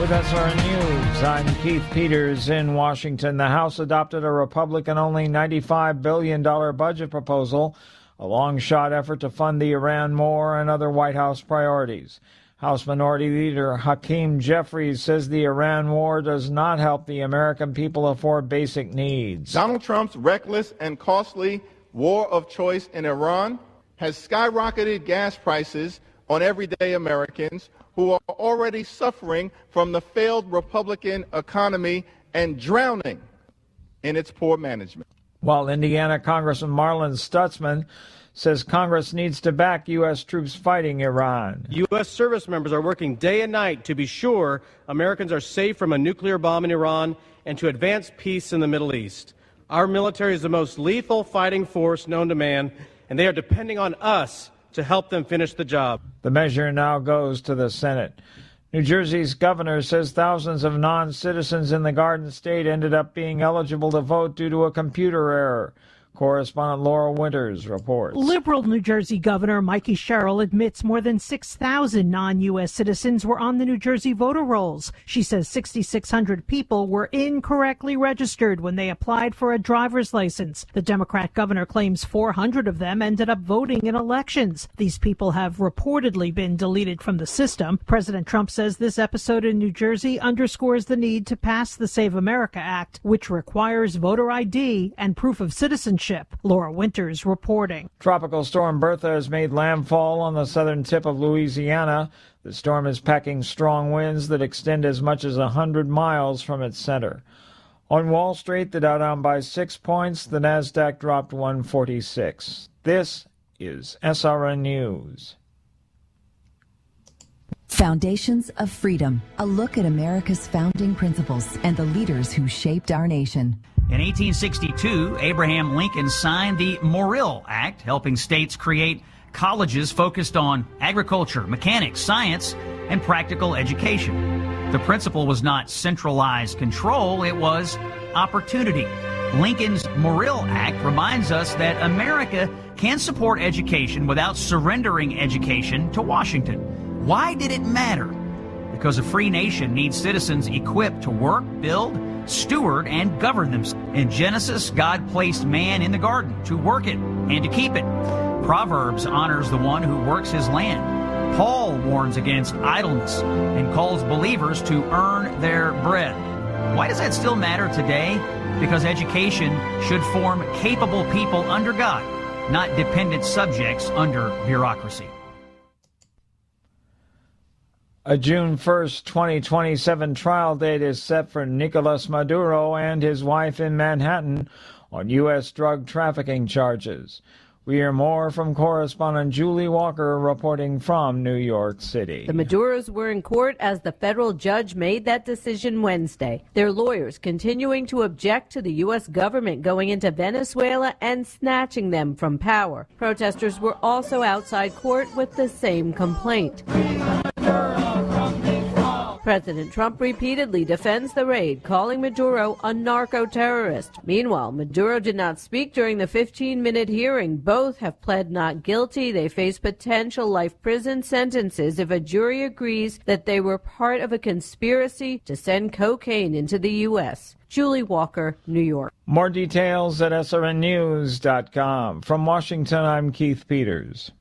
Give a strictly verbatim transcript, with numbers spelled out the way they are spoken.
With S R N News, I'm Keith Peters in Washington. The House adopted a Republican-only ninety-five billion dollars budget proposal, a long-shot effort to fund the Iran war and other White House priorities. House Minority Leader Hakeem Jeffries says the Iran war does not help the American people afford basic needs. Donald Trump's reckless and costly war of choice in Iran has skyrocketed gas prices on everyday Americans who are already suffering from the failed Republican economy and drowning in its poor management. While Indiana Congressman Marlin Stutzman says Congress needs to back U S troops fighting Iran. U S service members are working day and night to be sure Americans are safe from a nuclear bomb in Iran and to advance peace in the Middle East. Our military is the most lethal fighting force known to man, and they are depending on us to help them finish the job. The measure now goes to the Senate. New Jersey's governor says thousands of non-citizens in the Garden State ended up being eligible to vote due to a computer error. Correspondent Laura Winters reports. Liberal New Jersey Governor Mikey Sherrill admits more than six thousand non-U S citizens were on the New Jersey voter rolls. She says six thousand six hundred people were incorrectly registered when they applied for a driver's license. The Democrat governor claims four hundred of them ended up voting in elections. These people have reportedly been deleted from the system. President Trump says this episode in New Jersey underscores the need to pass the Save America Act, which requires voter I D and proof of citizenship. Laura Winters reporting. Tropical storm Bertha has made landfall on the southern tip of Louisiana. The storm is packing strong winds that extend as much as one hundred miles from its center. On Wall Street, the Dow down by six points. The Nasdaq dropped one forty-six. This is S R N News. Foundations of Freedom, a look at America's founding principles and the leaders who shaped our nation. In eighteen sixty-two, Abraham Lincoln signed the Morrill Act, helping states create colleges focused on agriculture, mechanics, science, and practical education. The principle was not centralized control, it was opportunity. Lincoln's Morrill Act reminds us that America can support education without surrendering education to Washington. Why did it matter? Because a free nation needs citizens equipped to work, build, steward, and govern themselves. In Genesis, God placed man in the garden to work it and to keep it. Proverbs honors the one who works his land. Paul warns against idleness and calls believers to earn their bread. Why does that still matter today? Because education should form capable people under God, not dependent subjects under bureaucracy. A June first, twenty twenty-seven trial date is set for Nicolas Maduro and his wife in Manhattan on U S drug trafficking charges. We hear more from correspondent Julie Walker reporting from New York City. The Maduros were in court as the federal judge made that decision Wednesday. Their lawyers continuing to object to the U S government going into Venezuela and snatching them from power. Protesters were also outside court with the same complaint. President Trump repeatedly defends the raid, calling Maduro a narco-terrorist. Meanwhile, Maduro did not speak during the fifteen-minute hearing. Both have pled not guilty. They face potential life prison sentences if a jury agrees that they were part of a conspiracy to send cocaine into the U S. Julie Walker, New York. More details at S R N news dot com. From Washington, I'm Keith Peters.